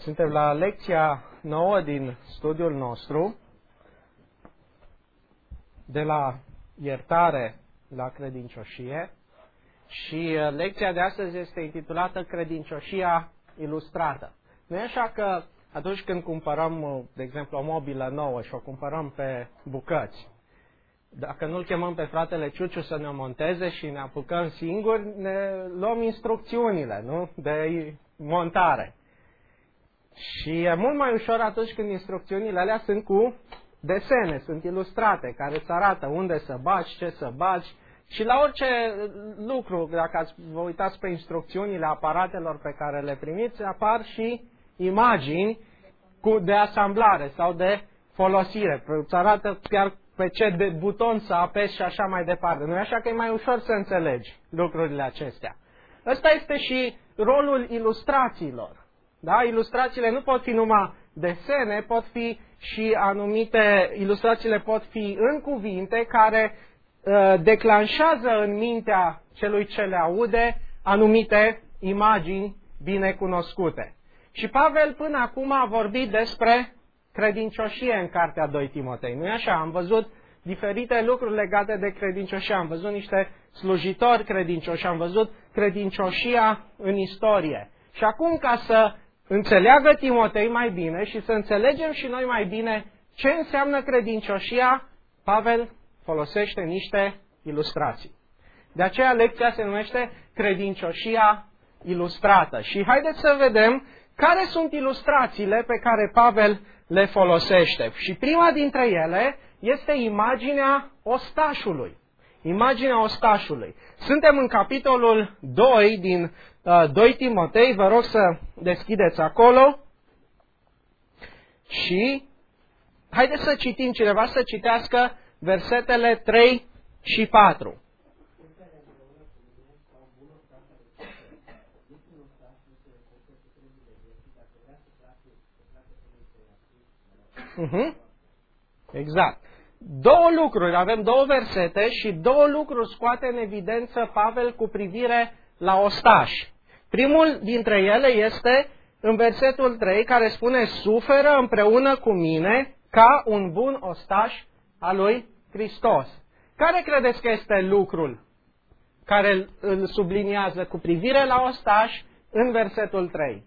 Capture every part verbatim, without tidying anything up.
Suntem la lecția nouă din studiul nostru, de la iertare la credincioșie, și lecția de astăzi este intitulată Credincioșia ilustrată. Nu e așa că atunci când cumpărăm, de exemplu, o mobilă nouă și o cumpărăm pe bucăți, dacă nu-l chemăm pe fratele Ciuciu să ne monteze și ne apucăm singuri, ne luăm instrucțiunile, nu? De montare. Și e mult mai ușor atunci când instrucțiunile alea sunt cu desene, sunt ilustrate, care îți arată unde să bagi, ce să bagi. Și la orice lucru, dacă ați, vă uitați pe instrucțiunile aparatelor pe care le primiți, apar și imagini cu, de asamblare sau de folosire. Îți arată chiar pe ce de buton să apeși și așa mai departe. Nu e așa că e mai ușor să înțelegi lucrurile acestea. Ăsta este și rolul ilustrațiilor. Da? Ilustrațiile nu pot fi numai desene, pot fi și anumite, ilustrațiile pot fi în cuvinte care uh, declanșează în mintea celui ce le aude anumite imagini bine cunoscute. Și Pavel până acum a vorbit despre credincioșie în cartea doi Timotei. Nu-i așa? Am văzut diferite lucruri legate de credincioșie. Am văzut niște slujitori credincioși, am văzut credincioșia în istorie. Și acum, ca să înțeleagă Timotei mai bine și să înțelegem și noi mai bine ce înseamnă credincioșia, Pavel folosește niște ilustrații. De aceea lecția se numește Credincioșia ilustrată. Și haideți să vedem care sunt ilustrațiile pe care Pavel le folosește. Și prima dintre ele este imaginea ostașului. Imaginea ostașului. Suntem în capitolul doi din uh, doi Timotei, vă rog să deschideți acolo și haideți să citim, cineva să citească versetele trei și patru. Uh-huh. Exact. Două lucruri, avem două versete și două lucruri scoate în evidență Pavel cu privire la ostași. Primul dintre ele este în versetul trei, care spune: suferă împreună cu mine ca un bun ostaș al lui Hristos. Care credeți că este lucrul care îl subliniază cu privire la ostași în versetul trei?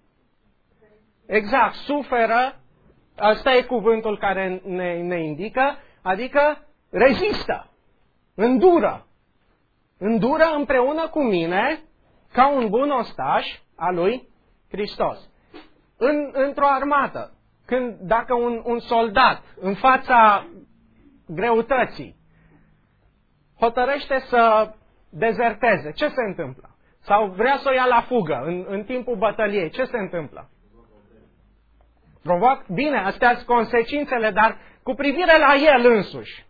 Exact, suferă, asta e cuvântul care ne, ne indică, adică rezistă, îndură, îndură împreună cu mine ca un bun ostaș al lui Hristos. În, într-o armată, când, dacă un, un soldat în fața greutății hotărăște să dezerteze, ce se întâmplă? Sau vrea să o ia la fugă în, în timpul bătăliei, ce se întâmplă? Provoc, bine, astea sunt consecințele, dar cu privire la el însuși.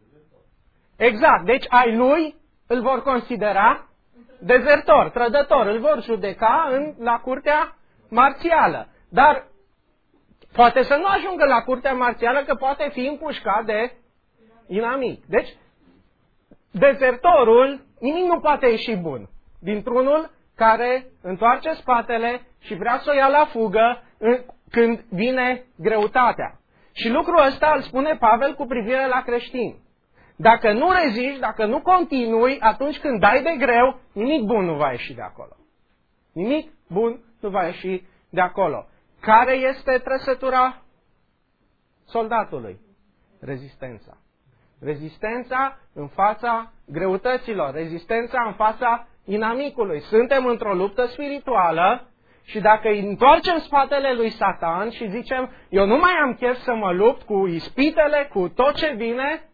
Exact, deci ai lui îl vor considera dezertor, trădător, îl vor judeca în, la curtea marțială. Dar poate să nu ajungă la curtea marțială, că poate fi împușcat de inamic. Deci, dezertorul, nimic nu poate ieși bun dintr-unul care întoarce spatele și vrea să o ia la fugă în, când vine greutatea. Și lucrul ăsta îl spune Pavel cu privire la creștini. Dacă nu reziști, dacă nu continui, atunci când dai de greu, nimic bun nu va ieși de acolo. Nimic bun nu va ieși de acolo. Care este trăsătura soldatului? Rezistența. Rezistența în fața greutăților, rezistența în fața inamicului. Suntem într-o luptă spirituală și dacă îi întoarcem spatele lui Satan și zicem, eu nu mai am chef să mă lupt cu ispitele, cu tot ce vine,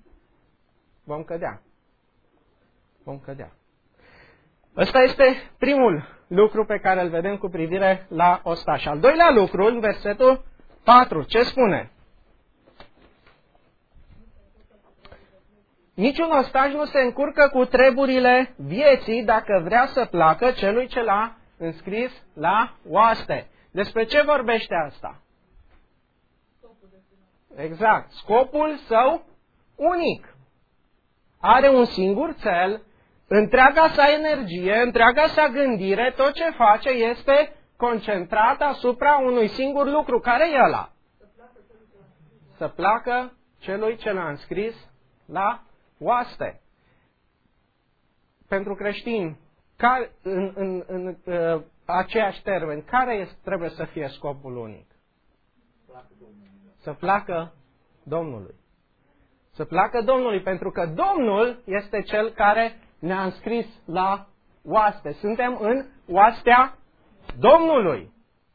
vom cădea. Vom cădea. Ăsta este primul lucru pe care îl vedem cu privire la ostași. Al doilea lucru, în versetul patru, ce spune? Niciun ostaș nu se încurcă cu treburile vieții dacă vrea să placă celui ce l-a înscris la oaste. Despre ce vorbește asta? Exact. Scopul său unic. Are un singur cel, întreaga sa energie, întreaga sa gândire, tot ce face este concentrat asupra unui singur lucru. Care e ăla? Să placă celui ce l-a înscris la oaste. Pentru creștini, care, în, în, în uh, aceeași termen, care este, trebuie să fie scopul unic? Să placă Domnului. Să placă Domnului, pentru că Domnul este Cel care ne-a înscris la oaste. Suntem în oastea Domnului.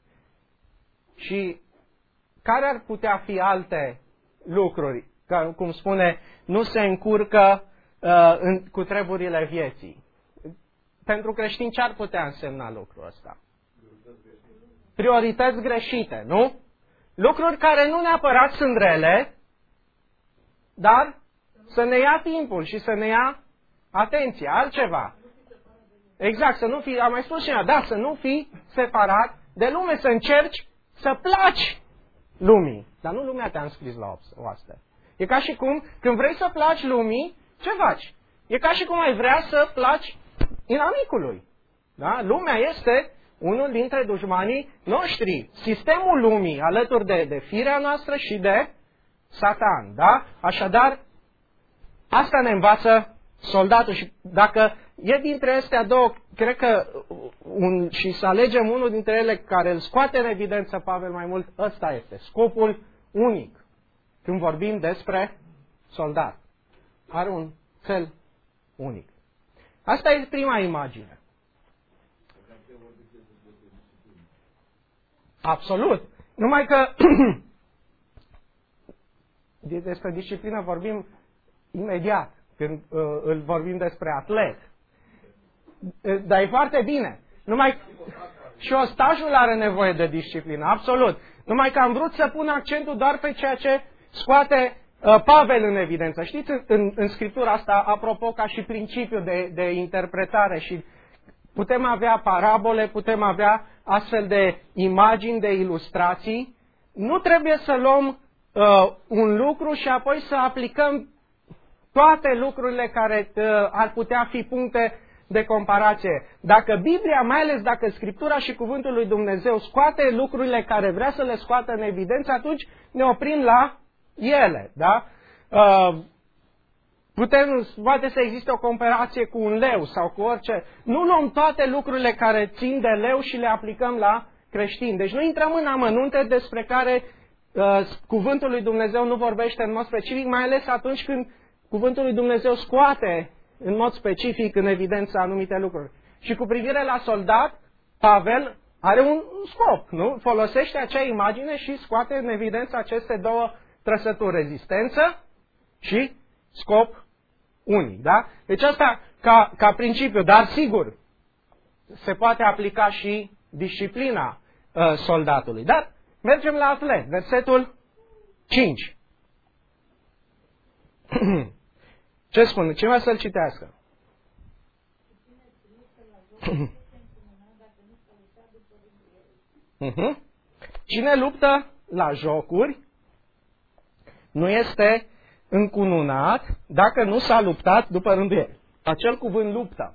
Și care ar putea fi alte lucruri? Ca, cum spune, nu se încurcă uh, în, cu treburile vieții. Pentru creștini ce ar putea însemna lucrul ăsta? Priorități greșite, nu? Lucruri care nu neapărat sunt rele, dar să ne ia timpul și să ne ia atenție, altceva. Exact, să nu fii, am mai spus și ea, da, să nu fii separat de lume, să încerci să placi lumii. Dar nu lumea te-a înscris la oaste. E ca și cum, când vrei să placi lumii, ce faci? E ca și cum ai vrea să placi inamicului. Da? Lumea este unul dintre dușmanii noștri. Sistemul lumii, alături de, de firea noastră și de Satan. Da? Așadar, asta ne învață soldatul. Și dacă e dintre astea două, cred că un, și să alegem unul dintre ele care îl scoate în evidență Pavel mai mult, ăsta este scopul unic. Când vorbim despre soldat. Are un cel unic. Asta e prima imagine. Absolut. Numai că despre disciplină vorbim imediat, când uh, îl vorbim despre atlet. Dar e foarte bine. Numai și ostajul are nevoie de disciplină, absolut. Numai că am vrut să pun accentul doar pe ceea ce scoate uh, Pavel în evidență. Știți, în, în Scriptura asta, apropo, ca și principiu de, de interpretare, și putem avea parabole, putem avea astfel de imagini, de ilustrații. Nu trebuie să luăm uh, un lucru și apoi să aplicăm toate lucrurile care uh, ar putea fi puncte de comparație. Dacă Biblia, mai ales dacă Scriptura și Cuvântul lui Dumnezeu scoate lucrurile care vrea să le scoată în evidență, atunci ne oprim la ele. Da? Uh, putem, poate să existe o comparație cu un leu sau cu orice. Nu luăm toate lucrurile care țin de leu și le aplicăm la creștini. Deci nu intrăm în amănunte despre care uh, Cuvântul lui Dumnezeu nu vorbește în mod specific, mai ales atunci când Cuvântul lui Dumnezeu scoate în mod specific în evidență anumite lucruri. Și cu privire la soldat, Pavel are un scop, nu? Folosește acea imagine și scoate în evidență aceste două trăsături, rezistență și scop unic, da? Deci asta ca, ca principiu, dar sigur, se poate aplica și disciplina uh, soldatului. Dar mergem la atlet, versetul cinci. Ce spune? Cineva să-l citească. Cine luptă la jocuri nu este încununat dacă nu s-a luptat după rânduieli. Acel cuvânt luptă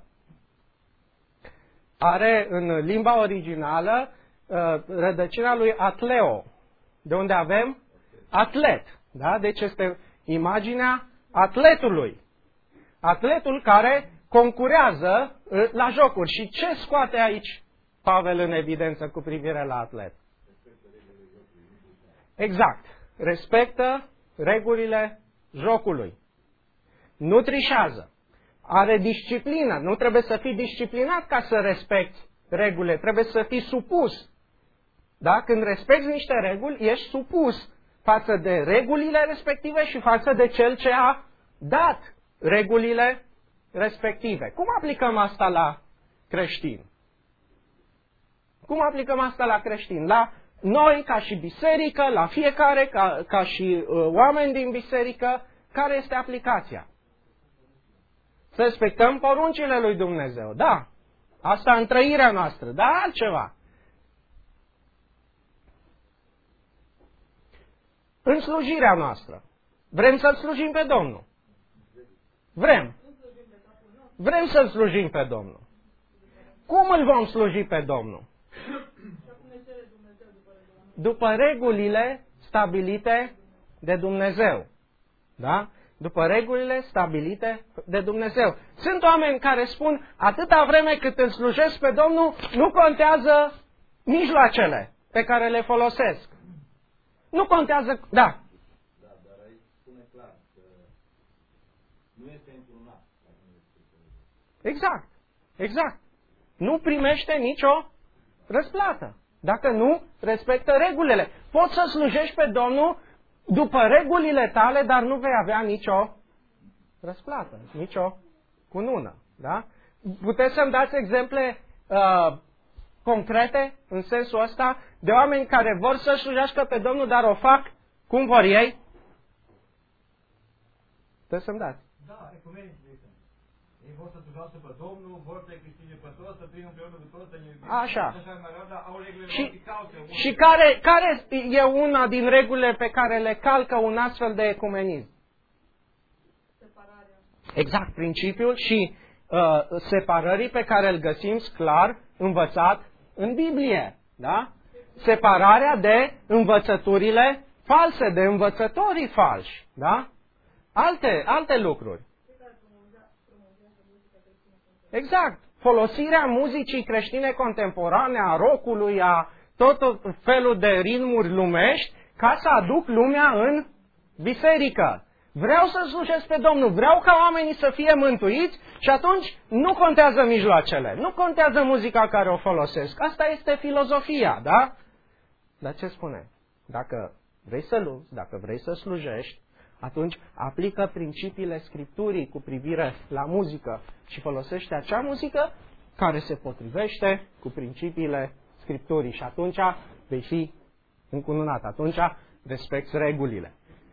are în limba originală rădăcina lui atleo, de unde avem atlet. Da? Deci este imaginea atletului. Atletul care concurează la jocuri. Și ce scoate aici Pavel în evidență cu privire la atlet? Exact. Respectă regulile jocului. Nu trișează. Are disciplină. Nu trebuie să fii disciplinat ca să respecti regulile. Trebuie să fii supus. Da? Când respecti niște reguli, ești supus față de regulile respective și față de cel ce a dat regulile respective. Cum aplicăm asta la creștini? Cum aplicăm asta la creștini? La noi, ca și biserică, la fiecare, ca, ca și uh, oameni din biserică, care este aplicația? Să respectăm poruncile lui Dumnezeu. Da, asta în trăirea noastră, dar altceva. În slujirea noastră. Vrem să-L slujim pe Domnul. Vrem. Vrem să-L slujim pe Domnul. Cum îl vom sluji pe Domnul? După regulile stabilite de Dumnezeu. Da? După regulile stabilite de Dumnezeu. Sunt oameni care spun, atâta vreme cât îl slujesc pe Domnul, nu contează mijloacele pe care le folosesc. Nu contează... Da. Da, dar aici spune clar că nu este încununat. Exact. Exact. Nu primește nicio răsplată. Dacă nu respectă regulile. Poți să slujești pe Domnul după regulile tale, dar nu vei avea nicio răsplată, nicio cunună. Da? Puteți să-mi dați exemple uh, concrete în sensul ăsta de oameni care vor să slujească pe Domnul, dar o fac cum vor ei? Puteți să-mi dați. Da, ecumenici de exemplu. Ei vor să slujească pe Domnul, vor să-i câștige pe toți, să prindă împreună pe toți, să ne iubim. Așa. Dar au regulile Și, lor, și care, care e una din regulile pe care le calcă un astfel de ecumenism? Separarea. Exact, principiul și uh, separării pe care îl găsim clar învățat în Biblie. Da? Separarea de învățăturile false, de învățătorii falși. Da? Alte, alte lucruri. Exact. Folosirea muzicii creștine contemporane, a rockului, a tot felul de ritmuri lumești, ca să aduc lumea în biserică. Vreau să slujesc pe Domnul, vreau ca oamenii să fie mântuiți și atunci nu contează mijloacele, nu contează muzica care o folosesc. Asta este filozofia, da? Dar ce spune? Dacă vrei să lupți, dacă vrei să slujești, atunci aplică principiile Scripturii cu privire la muzică și folosește acea muzică care se potrivește cu principiile Scripturii și atunci vei fi încununat, atunci respecti regulile.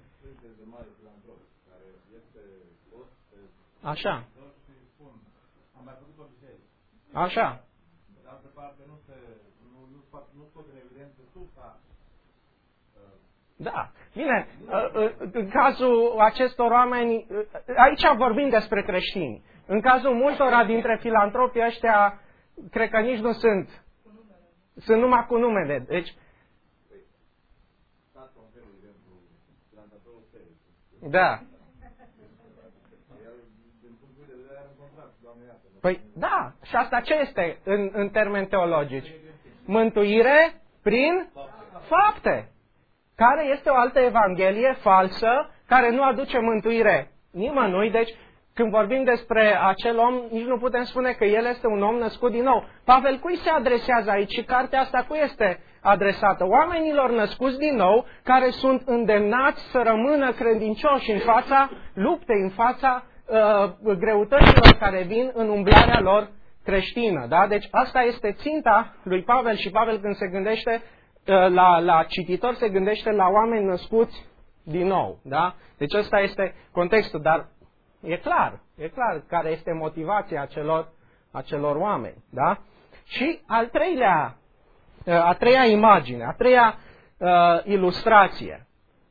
Așa. Așa. De altă parte, nu se, nu, nu, nu scot în evidență sursa. Da. Bine, în cazul acestor oameni, aici vorbim despre creștini. În cazul multora dintre filantropii ăștia, cred că nici nu sunt. Sunt numai cu numele. Deci, da. Păi da, și asta ce este în, în termeni teologici? Mântuire prin fapte. Care este o altă evanghelie falsă care nu aduce mântuire nimănui. Deci, când vorbim despre acel om, nici nu putem spune că el este un om născut din nou. Pavel cui se adresează aici și cartea asta cui este adresată? Oamenilor născuți din nou, care sunt îndemnați să rămână credincioși în fața luptei, în fața uh, greutăților care vin în umblarea lor creștină. Da? Deci asta este ținta lui Pavel și Pavel când se gândește La, la cititor se gândește la oameni născuți din nou. Da? Deci ăsta este contextul, dar e clar, e clar care este motivația acelor, acelor oameni. Da? Și al treilea, a treia imagine, a treia uh, ilustrație.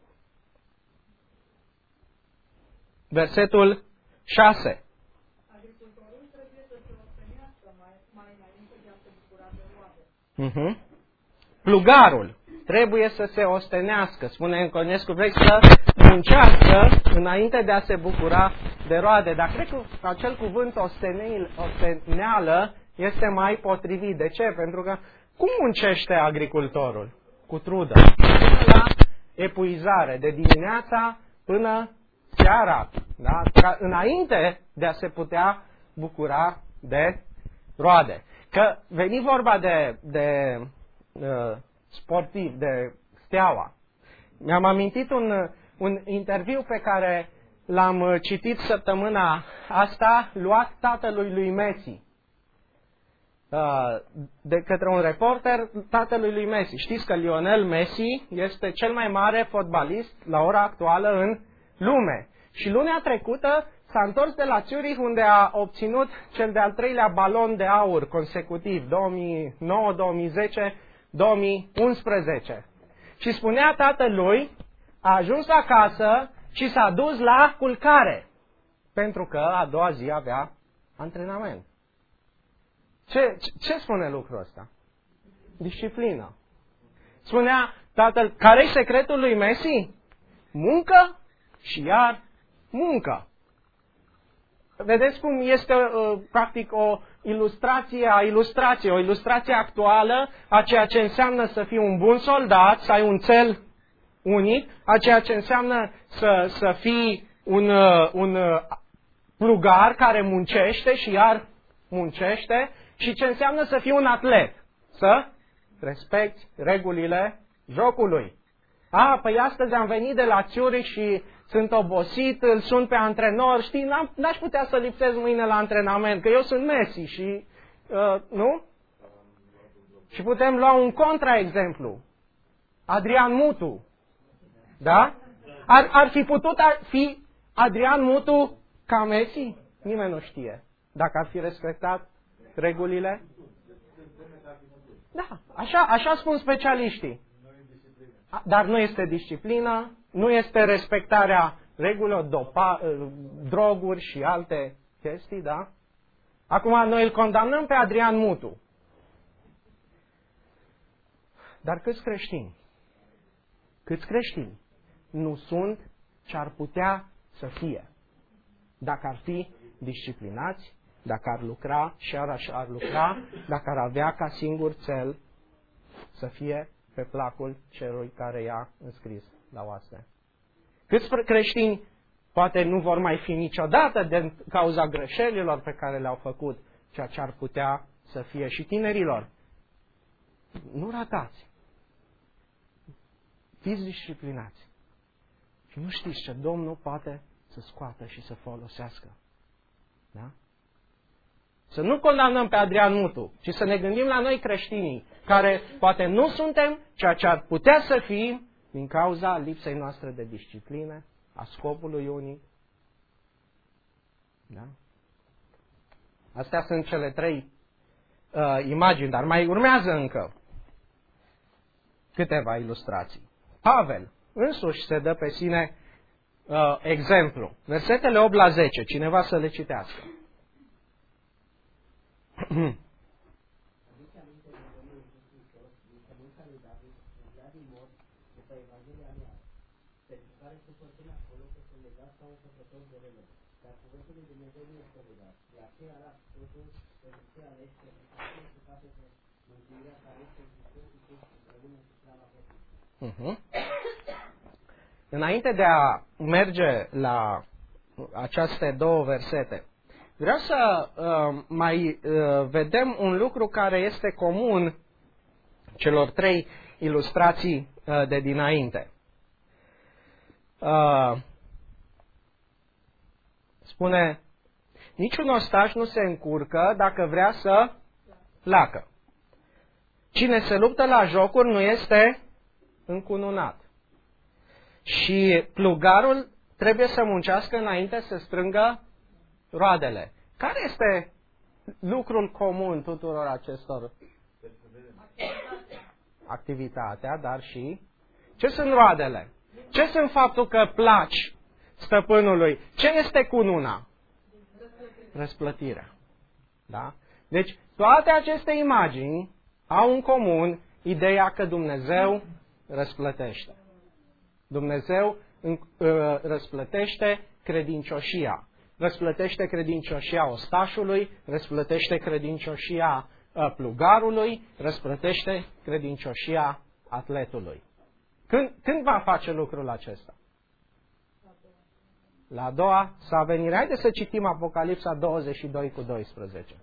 Versetul șase. Agricultorul trebuie să se ostenească mai, mai înainte de a se bucura de roade. Uh-huh. Plugarul trebuie să se ostenească, spune Înconescu, vrei să muncească înainte de a se bucura de roade. Dar cred că acel cuvânt osteneală este mai potrivit. De ce? Pentru că cum muncește agricultorul? Cu trudă. Până la epuizare, de dimineața până seara. Da? Ca înainte de a se putea bucura de roade. Că veni vorba de... de sportiv, de Steaua. Mi-am amintit un, un interviu pe care l-am citit săptămâna asta, luat tatălui lui Messi. De către un reporter, tatălui lui Messi. Știți că Lionel Messi este cel mai mare fotbalist la ora actuală în lume. Și lunea trecută s-a întors de la Zurich, unde a obținut cel de-al treilea balon de aur consecutiv, două mii nouă, două mii zece, două mii unsprezece. Și spunea tatălui, a ajuns acasă și s-a dus la culcare, pentru că a doua zi avea antrenament. Ce, ce, ce spune lucrul ăsta? Disciplină. spunea tatăl, care-i secretul lui Messi? Muncă și iar muncă. Vedeți cum este uh, practic o ilustrație a ilustrației, o ilustrație actuală a ceea ce înseamnă să fii un bun soldat, să ai un cel unic, a ceea ce înseamnă să, să fii un, uh, un uh, plugar care muncește și iar muncește și ce înseamnă să fii un atlet, să respecti regulile jocului. A, păi astăzi am venit de la Zurich și sunt obosit, îl sun pe antrenor, știi, n-aș putea să lipsesc mâine la antrenament, că eu sunt Messi și, uh, nu? Și putem lua un contraexemplu. Adrian Mutu, da? Ar, ar fi putut fi Adrian Mutu ca Messi? Nimeni nu știe. Dacă ar fi respectat regulile? Da, așa, așa spun specialiștii. Dar nu este disciplină, nu este respectarea regulilor, dopa, droguri și alte chestii, da? Acum noi îl condamnăm pe Adrian Mutu. Dar câți creștini? Câți creștini nu sunt ce ar putea să fie dacă ar fi disciplinați, dacă ar lucra și ar, ar lucra, dacă ar avea ca singur cel să fie pe placul celui care i-a înscris la oaspe. Câți creștini poate nu vor mai fi niciodată din cauza greșelilor pe care le-au făcut, ceea ce ar putea să fie și tinerilor. Nu ratați. Fiți disciplinați. Și nu știți ce Domnul poate să scoată și să folosească. Da? Să nu condamnăm pe Adrian Mutu, ci să ne gândim la noi creștinii, care poate nu suntem ceea ce ar putea să fim din cauza lipsei noastre de disciplină, a scopului unic. Da? Astea sunt cele trei uh, imagini, dar mai urmează încă câteva ilustrații. Pavel însuși se dă pe sine uh, exemplu. Versetele opt la zece, cineva să le citească. Uh-huh. Înainte de a merge la aceste două versete, vreau să uh, mai uh, vedem un lucru care este comun celor trei ilustrații uh, de dinainte. Uh, spune, niciun ostaș nu se încurcă dacă vrea să placă. Cine se luptă la jocuri nu este încununat. Și plugarul trebuie să muncească înainte să strângă roadele. Care este lucrul comun tuturor acestor? Activitatea, dar și... Ce sunt roadele? Ce sunt faptul că placi stăpânului? Ce este cununa? Răsplătirea. Da? Deci, toate aceste imagini au în comun ideea că Dumnezeu răsplătește. Dumnezeu răsplătește credincioșia. Răsplătește credincioșia ostașului, răsplătește credincioșia plugarului, răsplătește credincioșia atletului. Când, când va face lucrul acesta? La a doua sa venire. Haideți să citim Apocalipsa douăzeci și doi cu doisprezece.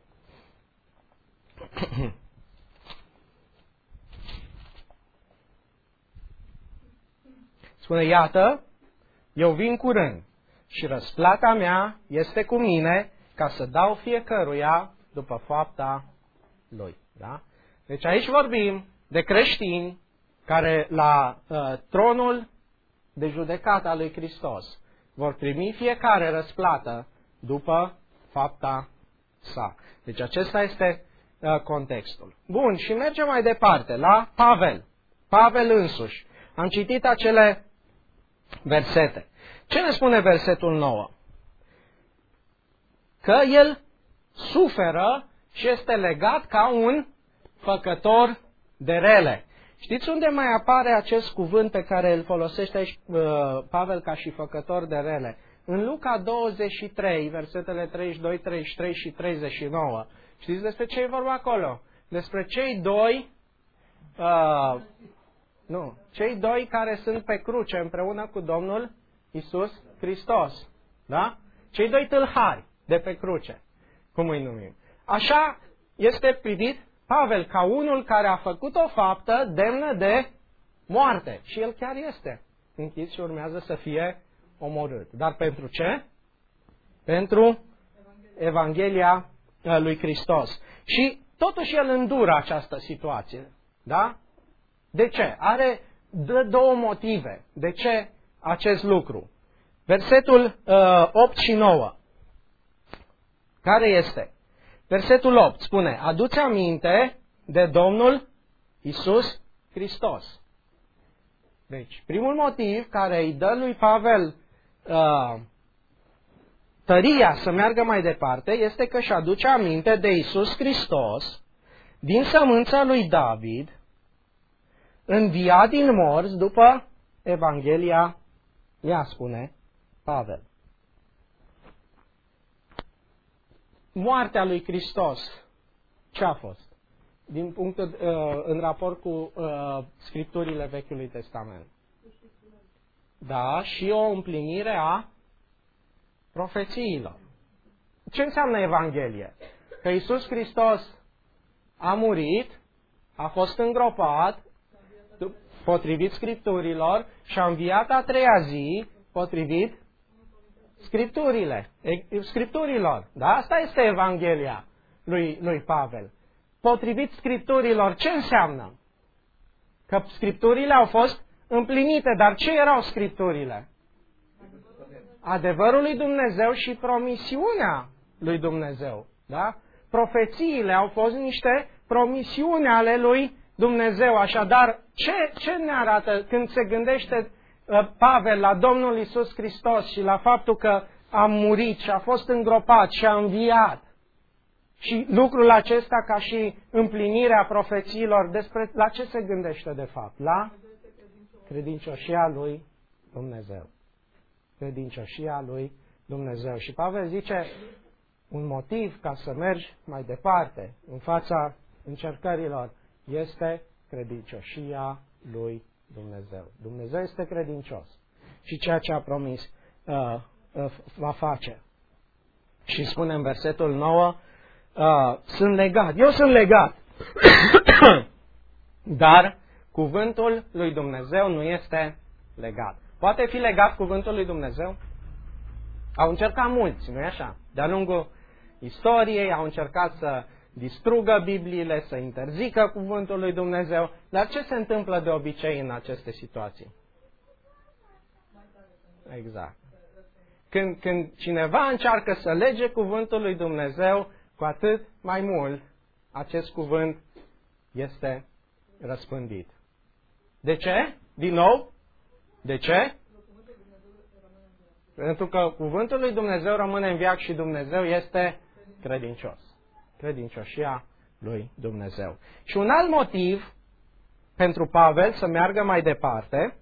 Spune, iată, eu vin curând și răsplata mea este cu mine ca să dau fiecăruia după fapta lui. Da? Deci aici vorbim de creștini care la uh, tronul de judecată a lui Hristos vor primi fiecare răsplată după fapta sa. Deci acesta este uh, contextul. Bun, și mergem mai departe la Pavel. Pavel însuși. Am citit acele versete. Ce ne spune versetul nouă? Că el suferă și este legat ca un făcător de rele. Știți unde mai apare acest cuvânt pe care îl folosește aici uh, Pavel ca și făcător de rele? În Luca douăzeci și trei, versetele treizeci și doi, treizeci și trei și treizeci și nouă. Știți despre ce e vorba acolo? Despre cei doi, uh, nu, cei doi care sunt pe cruce împreună cu Domnul Iisus Hristos. Da? Cei doi tâlhari de pe cruce, cum îi numim. Așa este privit Pavel ca unul care a făcut o faptă demnă de moarte. Și el chiar este închis și urmează să fie omorât. Dar pentru ce? Pentru Evanghelia lui Hristos. Și totuși el îndură această situație. Da? De ce? Are două motive. De ce acest lucru? Versetul uh, opt și nouă. Care este? Versetul opt spune, adu-ți aminte de Domnul Iisus Hristos. Deci, primul motiv care îi dă lui Pavel uh, tăria să meargă mai departe este că își aduce aminte de Iisus Hristos din sămânța lui David, înviat din morți după Evanghelia, ea spune Pavel. Moartea lui Hristos, ce a fost? Din punctul, uh, în raport cu uh, scripturile Vechiului Testament. Da, și o împlinire a profețiilor. Ce înseamnă Evanghelie? Că Iisus Hristos a murit, a fost îngropat, potrivit scripturilor, și a înviat a treia zi, potrivit Scripturile, Scripturilor. Da? Asta este Evanghelia lui, lui Pavel. Potrivit Scripturilor, ce înseamnă? Că Scripturile au fost împlinite, dar ce erau Scripturile? Adevărul lui Dumnezeu și promisiunea lui Dumnezeu. Da? Profețiile au fost niște promisiuni ale lui Dumnezeu. Așadar, ce, ce ne arată când se gândește Pavel la Domnul Iisus Hristos și la faptul că a murit și a fost îngropat și a înviat? Și lucrul acesta ca și împlinirea profețiilor, despre la ce se gândește de fapt? La credincioșia lui Dumnezeu. Credincioșia lui Dumnezeu. Și Pavel zice, un motiv ca să mergi mai departe în fața încercărilor este credincioșia lui Dumnezeu. Dumnezeu este credincios. Și ceea ce a promis uh, uh, va face. Și spune în versetul nouă, uh, sunt legat. Eu sunt legat. Dar cuvântul lui Dumnezeu nu este legat. Poate fi legat cuvântul lui Dumnezeu? Au încercat mulți, nu-i așa? De-a lungul istoriei au încercat să distrugă Bibliile, să interzică cuvântul lui Dumnezeu. Dar ce se întâmplă de obicei în aceste situații? Exact. Când, când cineva încearcă să lege cuvântul lui Dumnezeu, cu atât mai mult acest cuvânt este răspândit. De ce? Din nou? De ce? Pentru că cuvântul lui Dumnezeu rămâne în veac și Dumnezeu este credincios. Credincioșia lui Dumnezeu. Și un alt motiv pentru Pavel să meargă mai departe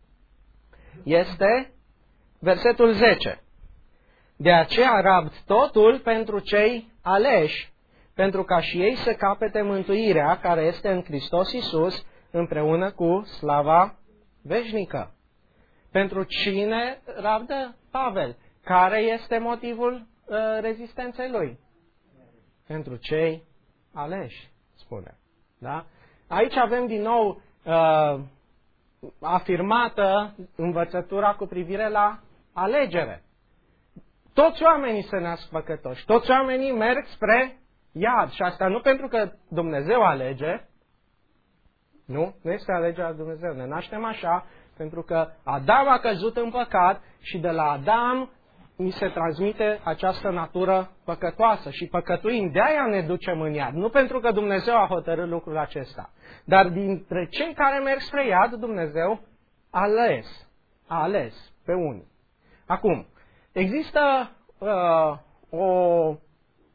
este versetul zece. De aceea rabd totul pentru cei aleși, pentru ca și ei să capete mântuirea care este în Hristos Iisus împreună cu slava veșnică. Pentru cine rabdă Pavel? Care este motivul uh, rezistenței lui? Pentru cei aleși, spune. Da? Aici avem din nou uh, afirmată învățătura cu privire la alegere. Toți oamenii se nasc păcătoși, toți oamenii merg spre iad. Și asta nu pentru că Dumnezeu alege, nu, nu este alegerea lui Dumnezeu. Ne naștem așa pentru că Adam a căzut în păcat și de la Adam ni se transmite această natură păcătoasă și păcătuim, de-aia ne ducem în iad. Nu pentru că Dumnezeu a hotărât lucrul acesta. Dar dintre cei care merg spre iad, Dumnezeu a ales, a ales pe unii. Acum, există uh, o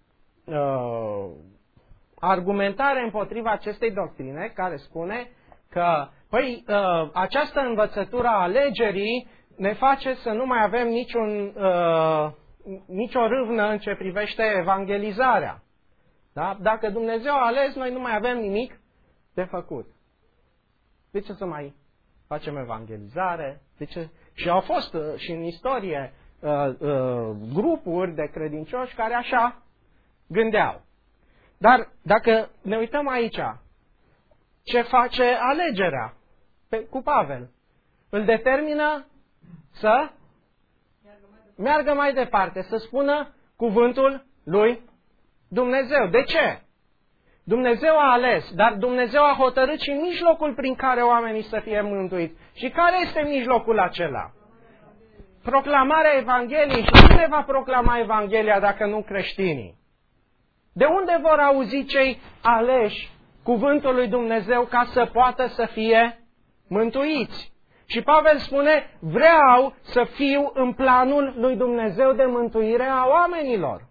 uh, argumentare împotriva acestei doctrine care spune că, păi, uh, această învățătură a alegerii ne face să nu mai avem niciun, uh, nicio râvnă în ce privește evangelizarea. Da? Dacă Dumnezeu a ales, noi nu mai avem nimic de făcut. De ce să mai facem evangelizare? De ce? Și au fost uh, și în istorie uh, uh, grupuri de credincioși care așa gândeau. Dar dacă ne uităm aici, ce face alegerea pe, cu Pavel? Îl determină să meargă mai departe, să spună cuvântul lui Dumnezeu. De ce? Dumnezeu a ales, dar Dumnezeu a hotărât și mijlocul prin care oamenii să fie mântuiți. Și care este mijlocul acela? Proclamarea Evangheliei. Și cine va proclama Evanghelia dacă nu creștinii? De unde vor auzi cei aleși cuvântul lui Dumnezeu ca să poată să fie mântuiți? Și Pavel spune, vreau să fiu în planul lui Dumnezeu de mântuire a oamenilor.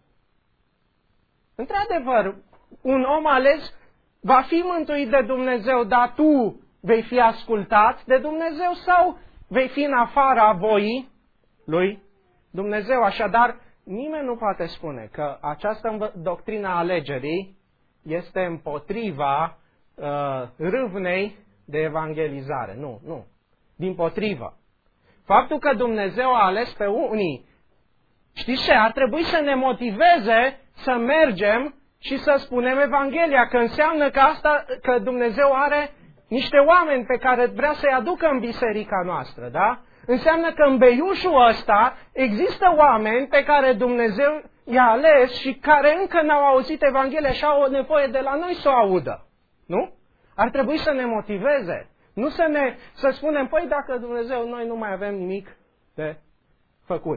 Într-adevăr, un om ales va fi mântuit de Dumnezeu, dar tu vei fi ascultat de Dumnezeu sau vei fi în afara voii lui Dumnezeu. Așadar, nimeni nu poate spune că această doctrină a alegerii este împotriva uh, râvnei de evangelizare. Nu, nu. Dimpotrivă. Faptul că Dumnezeu a ales pe unii, știți ce? Ar trebui să ne motiveze să mergem și să spunem Evanghelia, că înseamnă că asta, că Dumnezeu are niște oameni pe care vrea să-i aducă în biserica noastră, da? Înseamnă că în beiușul ăsta există oameni pe care Dumnezeu i-a ales și care încă n-au auzit Evanghelia și au nevoie de la noi să o audă. Nu? Ar trebui să ne motiveze. Nu să ne să spunem, păi dacă Dumnezeu, noi nu mai avem nimic de făcut.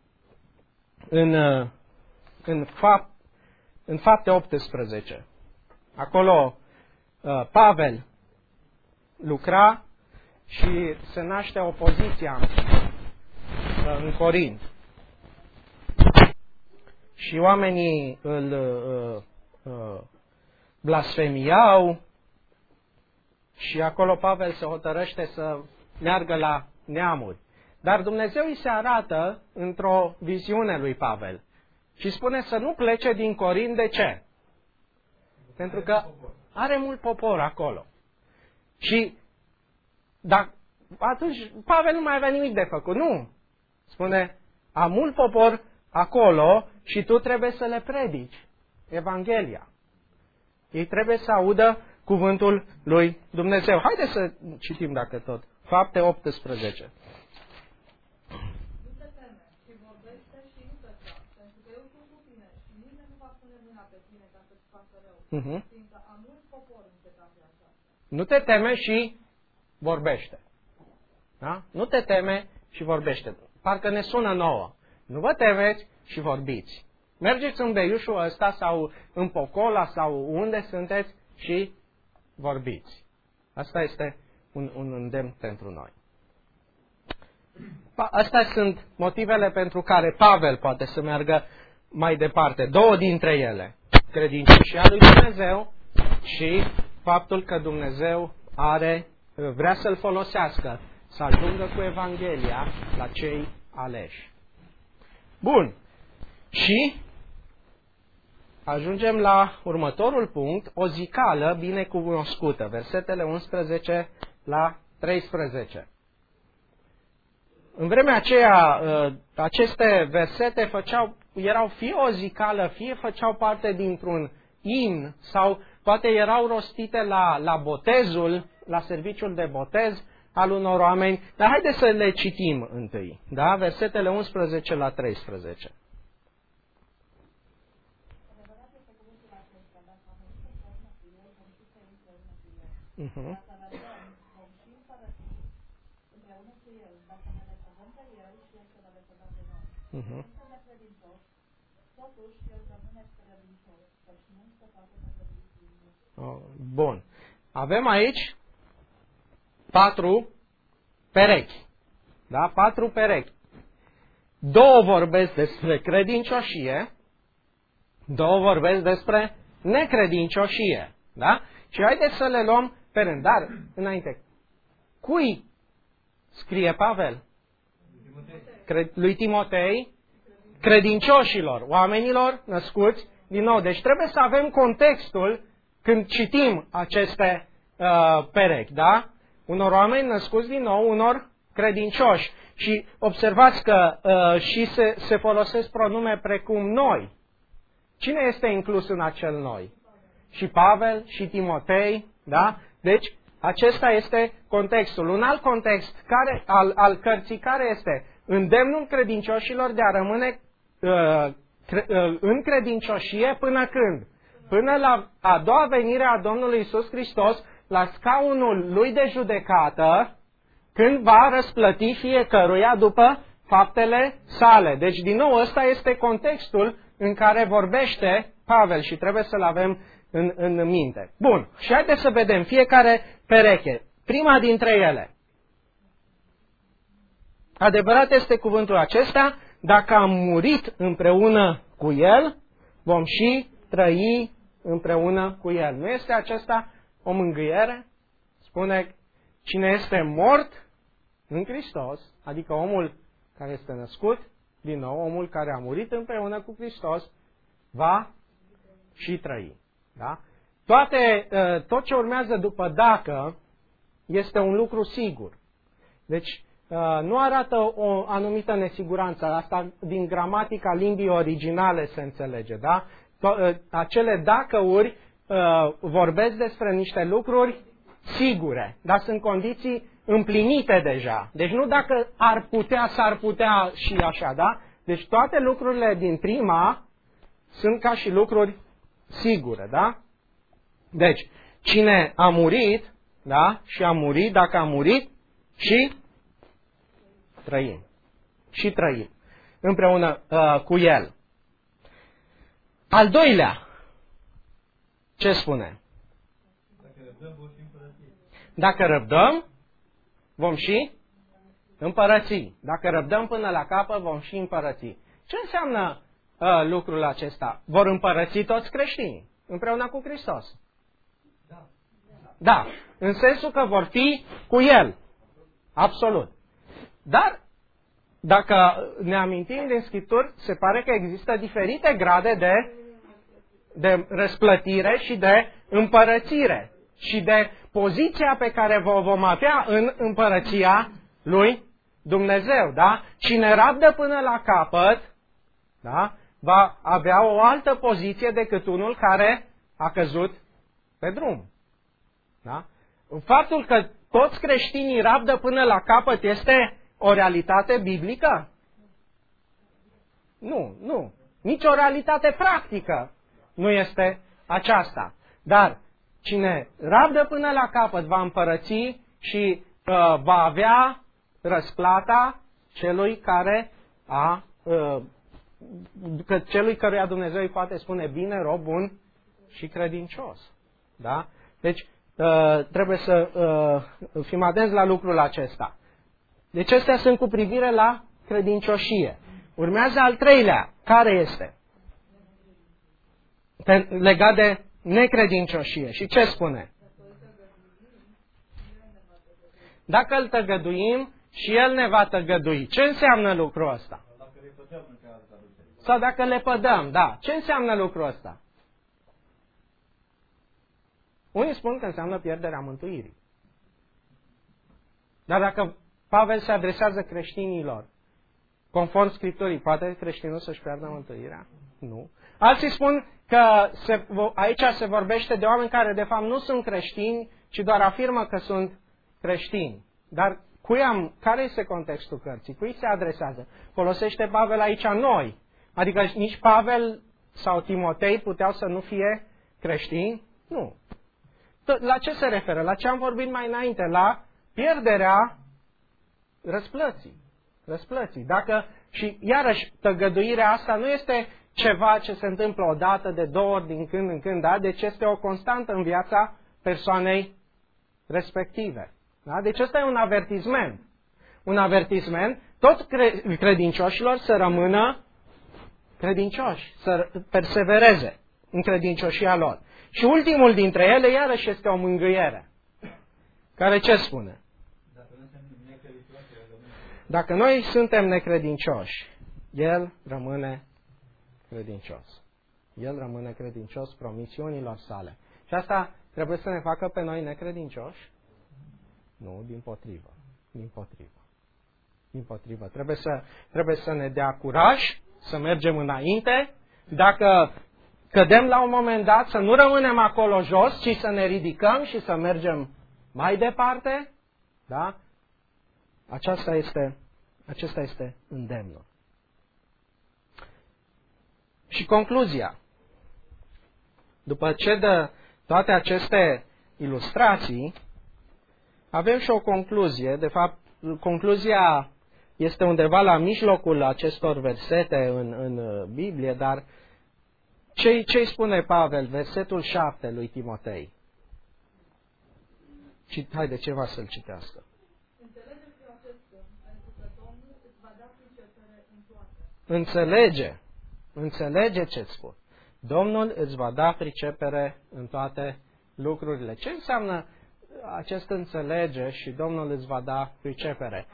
În, în, fapt, în Fapte optsprezece, acolo Pavel lucra și se naște opoziția în Corint. Și oamenii îl uh, uh, blasfemiau și acolo Pavel se hotărăște să meargă la neamuri. Dar Dumnezeu îi se arată într-o viziune lui Pavel și spune să nu plece din Corint. De ce? Pentru că are mult popor acolo. Și dacă, atunci Pavel nu mai avea nimic de făcut. Nu. Spune, am mult popor acolo și tu trebuie să le predici Evanghelia. Ei trebuie să audă cuvântul lui Dumnezeu. Haideți să citim dacă tot. Fapte optsprezece. Nu te teme și vorbește și nu te trag, pentru că eu sunt cu tine și nimeni nu va pune mâna pe tine ca să-ți facă rău, Uh-huh. fiindcă am mult popor în cetatea aceasta. Nu te teme și vorbește. Da? Nu te teme și vorbește. Parcă ne sună nouă. Nu vă temeți și vorbiți. Mergeți în beiușul ăsta sau în Pocola sau unde sunteți și vorbiți. Asta este un, un îndemn pentru noi. Astea sunt motivele pentru care Pavel poate să meargă mai departe. Două dintre ele. Credincioșia lui Dumnezeu și faptul că Dumnezeu are, vrea să-l folosească să ajungă cu Evanghelia la cei aleși. Bun. Și ajungem la următorul punct, o zicală binecunoscută, versetele unsprezece la treisprezece. În vremea aceea, aceste versete făceau, erau fie o zicală, fie făceau parte dintr-un imn sau poate erau rostite la, la botezul, la serviciul de botez al unor oameni. Dar haideți să le citim întâi, da? Versetele unsprezece la treisprezece. Uh-huh. Uh-huh. Oh, bun. Avem aici patru perechi. Da? Patru perechi. Două vorbesc despre credincioșie, două vorbesc despre necredincioșie. Da? Și haideți să le luăm pe rând. Dar, înainte, cui scrie Pavel? Lui Timotei, credincioșilor, oamenilor născuți din nou. Deci trebuie să avem contextul când citim aceste uh, perechi, da? Unor oameni născuți din nou, unor credincioși. Și observați că uh, și se, se folosesc pronume precum noi. Cine este inclus în acel noi? Și Pavel, și Timotei, da? Deci, acesta este contextul. Un alt context care, al, al cărții care este îndemnul credincioșilor de a rămâne uh, cre, uh, în credincioșie până când? Până la a doua venire a Domnului Iisus Hristos, la scaunul lui de judecată, când va răsplăti fiecăruia după faptele sale. Deci, din nou, ăsta este contextul în care vorbește Pavel și trebuie să-l avem în, în minte. Bun, și haideți să vedem fiecare pereche. Prima dintre ele. Adevărat este cuvântul acesta, dacă am murit împreună cu El, vom și trăi împreună cu El. Nu este acesta o mângâiere? Spune, cine este mort în Hristos, adică omul care este născut, din nou, omul care a murit împreună cu Hristos, va și trăi. Da? Toate, tot ce urmează după dacă este un lucru sigur. Deci nu arată o anumită nesiguranță. Asta din gramatica limbii originale se înțelege. Da? Acele dacă-uri vorbesc despre niște lucruri sigure, dar sunt condiții împlinite deja. Deci nu dacă ar putea, s-ar putea și așa, da? Deci toate lucrurile din prima sunt ca și lucruri sigure, da? Deci, cine a murit, da? Și a murit, dacă a murit, și trăim. Și trăim. Împreună uh, cu El. Al doilea, ce spune? Dacă răbdăm, vom și împărăți. Dacă răbdăm până la capăt, vom și împărăți. Ce înseamnă uh, lucrul acesta? Vor împărăți toți creștinii împreună cu Hristos. Da. Da. În sensul că vor fi cu El. Absolut. Dar, dacă ne amintim din Scripturi, se pare că există diferite grade de, de răsplătire și de împărățire. Și de poziția pe care o vom avea în împărăția lui Dumnezeu. Da? Cine rabdă până la capăt, da? Va avea o altă poziție decât unul care a căzut pe drum. Da? Faptul că toți creștinii rabdă până la capăt este o realitate biblică? Nu, nu. Nici o realitate practică nu este aceasta. Dar cine rabdă până la capăt va împărăți și uh, va avea răsplata celui care a, uh, că celui căruia Dumnezeu îi poate spune bine, rob bun și credincios. Da? Deci uh, trebuie să uh, fim atenți la lucrul acesta. Deci acestea sunt cu privire la credincioșie. Urmează al treilea. Care este? Legat de necredincioșie. Și ce spune? Dacă îl tăgăduim și el ne va tăgădui. Ce înseamnă lucrul ăsta? Sau dacă le pădăm, da. Ce înseamnă lucrul ăsta? Unii spun că înseamnă pierderea mântuirii. Dar dacă Pavel se adresează creștinilor, conform Scripturii, poate creștinul să-și pierdă mântuirea? Nu. Alții spun că se, aici se vorbește de oameni care de fapt nu sunt creștini, ci doar afirmă că sunt creștini. Dar cui am, care este contextul cărții? Cui se adresează? Folosește Pavel aici noi. Adică nici Pavel sau Timotei puteau să nu fie creștini? Nu. La ce se referă? La ce am vorbit mai înainte? La pierderea răsplății. Răsplății. Dacă, și iarăși, tăgăduirea asta nu este ceva ce se întâmplă o dată, de două ori, din când în când, da? Deci este o constantă în viața persoanei respective. Da? Deci ăsta e un avertisment. Un avertisment, toți cre- credincioșilor să rămână credincioși, să persevereze în credincioșia lor. Și ultimul dintre ele, iarăși, este o mângâiere. care ce spune? Dacă noi suntem necredincioși, el rămâne. Dacă noi suntem necredincioși, El rămâne credincios. El rămâne credincios promisiunilor sale. Și asta trebuie să ne facă pe noi necredincioși? Nu, dimpotrivă. Dimpotrivă. Dimpotrivă. Trebuie să, trebuie să ne dea curaj să mergem înainte. Dacă cădem la un moment dat, să nu rămânem acolo jos, ci să ne ridicăm și să mergem mai departe. Da? Aceasta este, acesta este îndemnul. Și concluzia. După ce dă toate aceste ilustrații, avem și o concluzie. De fapt, concluzia este undeva la mijlocul acestor versete în, în Biblie, dar ce îi spune Pavel, versetul șapte lui Timotei? Haide, ceva să-l citească. Înțelegeți acest gând, pentru că Domnul îți va da pricepere în toate. Înțelege. Înțelege ce-ți spun. Domnul îți va da pricepere în toate lucrurile. Ce înseamnă acest înțelege și Domnul îți va da pricepere?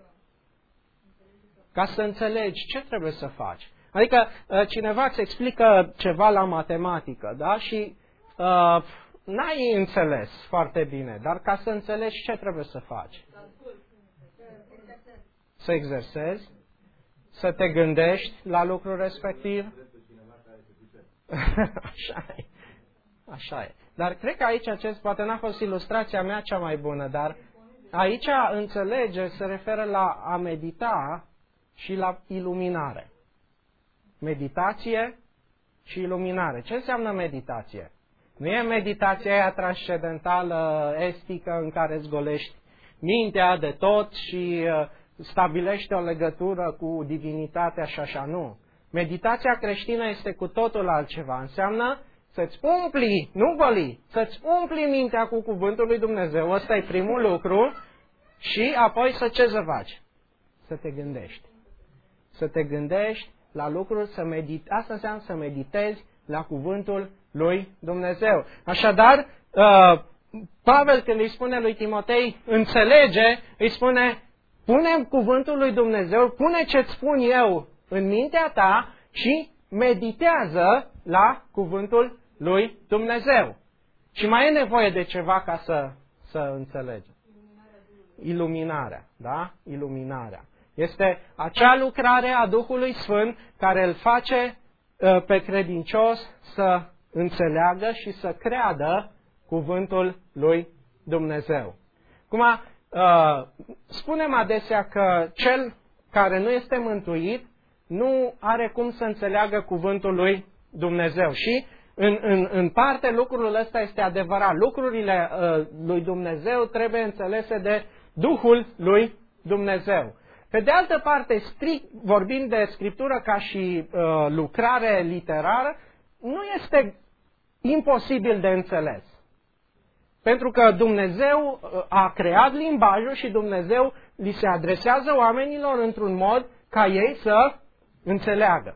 Ca să înțelegi ce trebuie să faci. Adică cineva îți explică ceva la matematică, da? Și uh, n-ai înțeles foarte bine, dar ca să înțelegi ce trebuie să faci? Să exersezi, să te gândești la lucrul respectiv. Așa e. Așa e. Dar cred că aici acest, poate n-a fost ilustrația mea cea mai bună, dar aici înțelege se referă la a medita și la iluminare. Meditație și iluminare. Ce înseamnă meditație? Nu e meditația aia transcendentală, estică, în care îți golești mintea de tot și stabilești o legătură cu divinitatea și așa, nu. Meditația creștină este cu totul altceva. Înseamnă să-ți umpli, nu goli, să-ți umpli mintea cu cuvântul lui Dumnezeu. Ăsta e primul lucru. Și apoi să ce să faci? Să te gândești. Să te gândești la lucruri, să medit. Asta înseamnă să meditezi la cuvântul lui Dumnezeu. Așadar, Pavel când îi spune lui Timotei, înțelege, îi spune, pune cuvântul lui Dumnezeu, pune ce-ți spun eu în mintea ta și meditează la cuvântul lui Dumnezeu. Și mai e nevoie de ceva ca să, să înțelegem. Iluminarea, da? Iluminarea. Este acea lucrare a Duhului Sfânt care îl face uh, pe credincios să înțeleagă și să creadă cuvântul lui Dumnezeu. Cum uh, spunem adesea că cel care nu este mântuit nu are cum să înțeleagă cuvântul lui Dumnezeu. Și în, în, în parte lucrul ăsta este adevărat. Lucrurile uh, lui Dumnezeu trebuie înțelese de Duhul lui Dumnezeu. Pe de altă parte, strict vorbind de Scriptură ca și uh, lucrare literară, nu este imposibil de înțeles. Pentru că Dumnezeu a creat limbajul și Dumnezeu li se adresează oamenilor într-un mod ca ei să înțeleagă.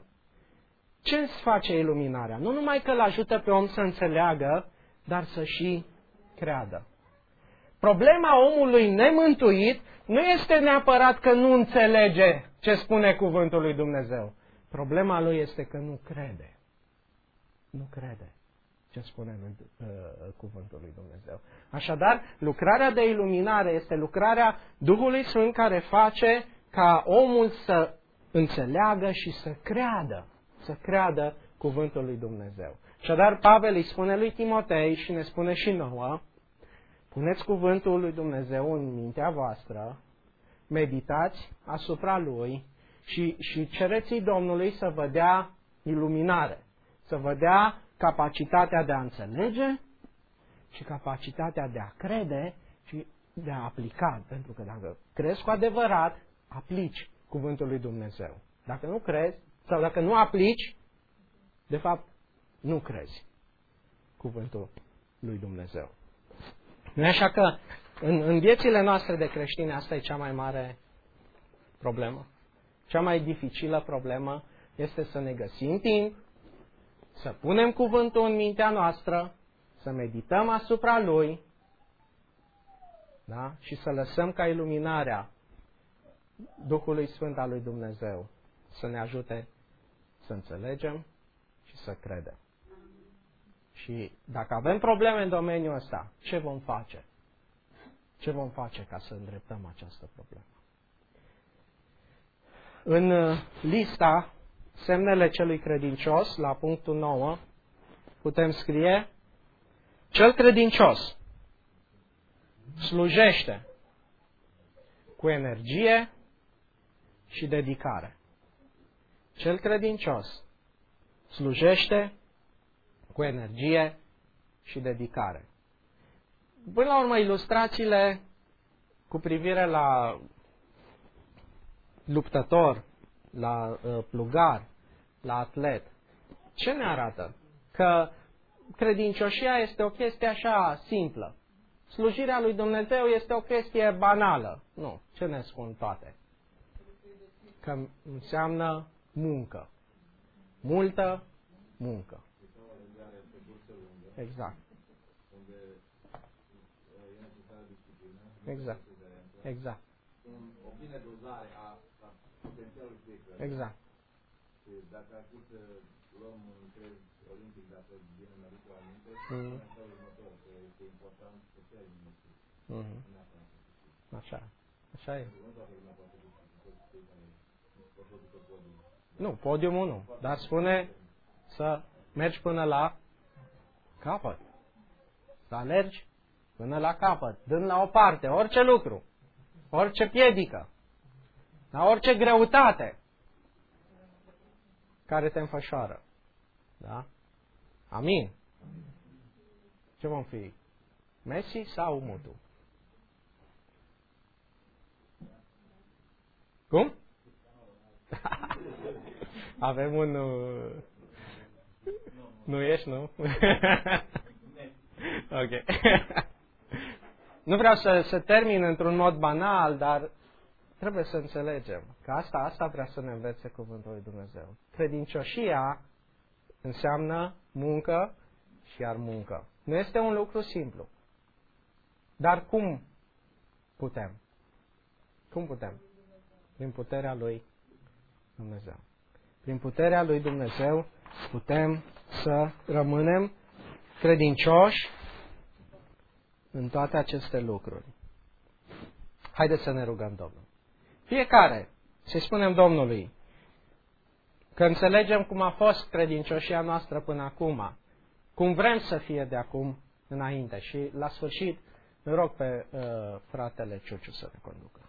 Ce îți face iluminarea? Nu numai că îl ajută pe om să înțeleagă, dar să și creadă. Problema omului nemântuit nu este neapărat că nu înțelege ce spune cuvântul lui Dumnezeu. Problema lui este că nu crede. Nu crede ce spune lui, uh, cuvântul lui Dumnezeu. Așadar, lucrarea de iluminare este lucrarea Duhului Sfânt care face ca omul să înțeleagă și să creadă, să creadă cuvântul lui Dumnezeu. Așadar, Pavel îi spune lui Timotei și ne spune și nouă, puneți cuvântul lui Dumnezeu în mintea voastră, meditați asupra lui și, și cereți-i Domnului să vă dea iluminare, să vă dea capacitatea de a înțelege și capacitatea de a crede și de a aplica. Pentru că dacă crezi cu adevărat, aplici cuvântul lui Dumnezeu. Dacă nu crezi sau dacă nu aplici, de fapt, nu crezi cuvântul lui Dumnezeu. Nu e așa că în, în viețile noastre de creștini asta e cea mai mare problemă? Cea mai dificilă problemă este să ne găsim timp, să punem cuvântul în mintea noastră, să medităm asupra lui Da? Și să lăsăm ca iluminarea Duhului Sfânt al lui Dumnezeu să ne ajute să înțelegem și să credem. Și dacă avem probleme în domeniul ăsta, ce vom face? Ce vom face ca să îndreptăm această problemă? În lista semnele celui credincios, la punctul nouă, putem scrie: cel credincios slujește cu energie și dedicare. Cel credincios slujește cu energie și dedicare. Până la urmă, ilustrațiile cu privire la luptător, la uh, plugar, la atlet, ce ne arată? Că credincioșia este o chestie așa simplă. Slujirea lui Dumnezeu este o chestie banală. Nu. Ce ne spun toate? Că înseamnă muncă. Multă muncă. Exact. Exact. Exact. O bine dozare a, a potențialului fiecare. Exact. Și dacă ar fi să luăm un crez olimpic, dacă bine mă aduc la minte, Mm. asta e următor, că este important să fie administrat. Mhm. Așa. Așa e. Nu toată lumea poate duce, toți cei care pot duce podium. Nu, podiumul nu. Dar spune să mergi până la capăt. Să alergi până la capăt, dând la o parte orice lucru, orice piedică, la orice greutate care te înfășoară. Da? Amin. Ce vom fi? Messi sau Mutu? Cum? Avem un... Uh... Nu ești, nu? Ok. Nu vreau să, să termin într-un mod banal, dar trebuie să înțelegem că asta, asta vrea să ne învețe cuvântul lui Dumnezeu. Credincioșia înseamnă muncă și iar muncă. Nu este un lucru simplu. Dar cum putem? Cum putem? Prin puterea lui Dumnezeu. Prin puterea lui Dumnezeu putem să rămânem credincioși în toate aceste lucruri. Haideți să ne rugăm Domnul. Fiecare, să-i spunem Domnului că înțelegem cum a fost credincioșia noastră până acum, cum vrem să fie de acum înainte și la sfârșit îl rog pe uh, fratele Ciuciu să ne conducă.